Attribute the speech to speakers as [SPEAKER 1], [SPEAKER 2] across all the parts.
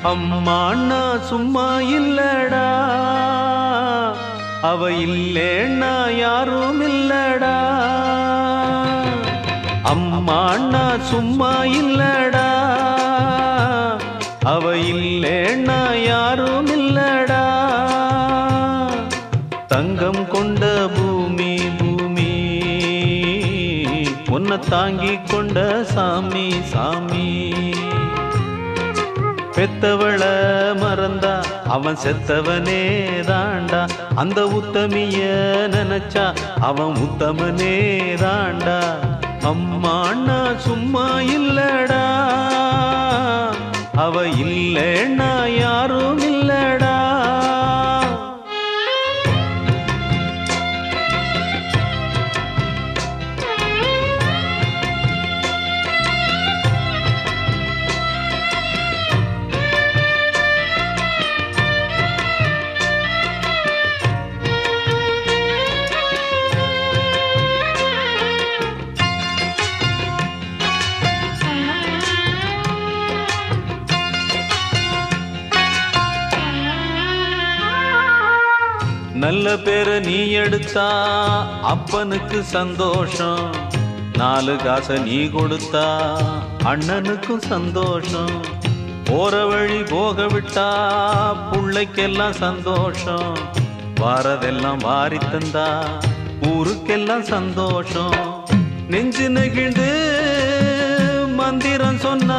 [SPEAKER 1] அம்மா அண்ணா சும்மா இல்லடா, அவ இல்லேன்னா யாரும் இல்லடா. அம்மா அண்ணா சும்மா இல்லடா, அவ இல்லேன்னா யாரும் இல்லடா. தங்கம் கொண்ட பூமி பூமி, உன்னை தாங்கி கொண்ட சாமி சாமி. பெத்தவள மறந்தா அவன் செத்தவனே தாண்டா, அந்த உத்தமிய நினைச்சா அவன் உத்தமனே தாண்டா. அம்மா அண்ணா சும்மா இல்லடா, அவ இல்லேன்னா யாரும் இல்லடா. நல்ல பேரை நீ எடுத்தா அப்பனுக்கு சந்தோஷம், 4 காசை நீ கொடுத்தா அண்ணனுக்கும் சந்தோஷம். போற வழி போக விட்டா புள்ளைக்கெல்லாம் சந்தோஷம், வாரதெல்லாம் வாரி தந்தா ஊருக்கெல்லாம் சந்தோஷம். நெஞ்சு நெகிழ்ந்து மந்திரம் சொன்னா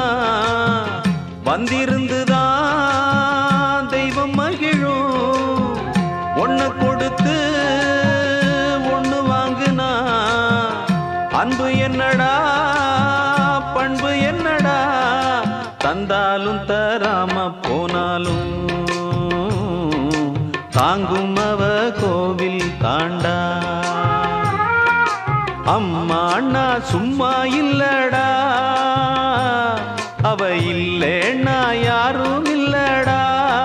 [SPEAKER 1] வந்திருந்துதான் தெய்வம் மகிழும். ஒன்னு கொடுத்து ஒன்னு வாங்குனா அன்பு என்னடா பண்பு என்னடா. தந்தாலும் தராம போனாலும் தாங்கும் அவ கோவில் தாண்டா. அம்மா அண்ணா சும்மா இல்லடா, அவ இல்லேன்னா யாரும் இல்லடா.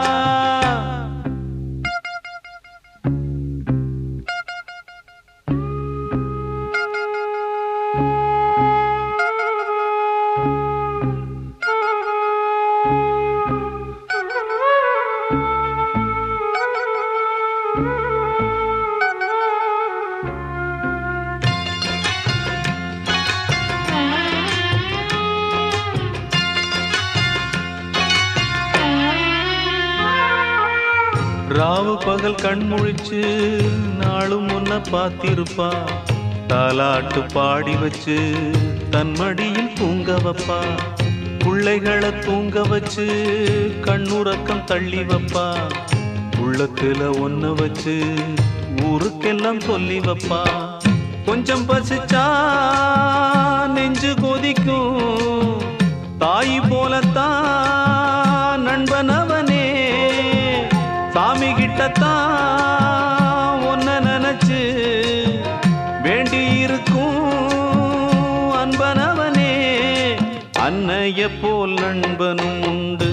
[SPEAKER 1] ராவு பகல் கண்முழிச்சு நாளும் முன்ன பார்த்திருப்பா, தாலாட்டு பாடி வச்சு தன் மடியில் தூங்க வைப்பா. பிள்ளைகளை தூங்க வச்சு கண்ணுறக்கம் தள்ளி வைப்பா. உள்ளத்துல ஒன்ன வச்சு ஊருக்கெல்லாம் சொல்லி வைப்பா. கொஞ்சம் பசிச்சா நெஞ்சு கொதிக்கும், தாய் போலத்தான் நண்பன் அவனே. சாமி கிட்டத்தான் ஒன்ன நினைச்சு வேண்டி இருக்கும் அன்பனவனே. அன்னைய போல் நண்பனும் உண்டு,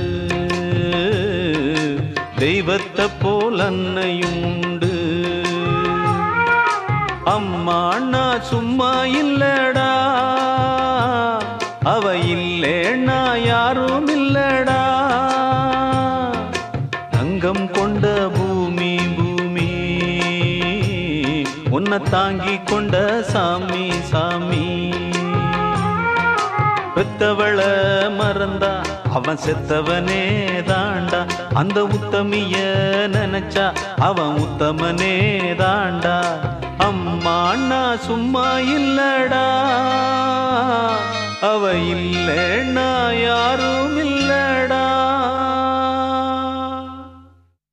[SPEAKER 1] தெய்வத்தை போல் அன்னையும் உண்டு. அம்மா அண்ணா சும்மா இல்லடா, அவ இல்லேன்னா யாரும் இல்லடா. தங்கம் கொண்ட பூமி பூமி, உன்னை தாங்கி கொண்ட சாமி சாமி. பெத்தவள மறந்தா அவன் செத்தவனே தாண்டா, அந்த உத்தமிய நினைச்சா அவன் உத்தமனே தாண்டா. அம்மா அண்ணா சும்மா இல்லடா, அவ இல்லேன்னா யாரும் இல்லடா.